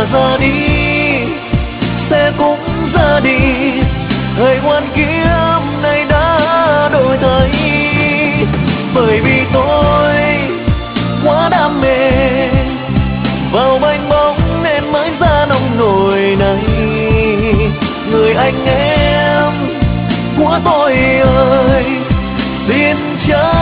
ra đi sẽ cũng ra đi, thời ngoan kiếp này đã đổi thay. Bởi vì tôi quá đam mê vào bánh bóng nên mới ra nông nổi này. Người anh em của tôi ơi, xin chớ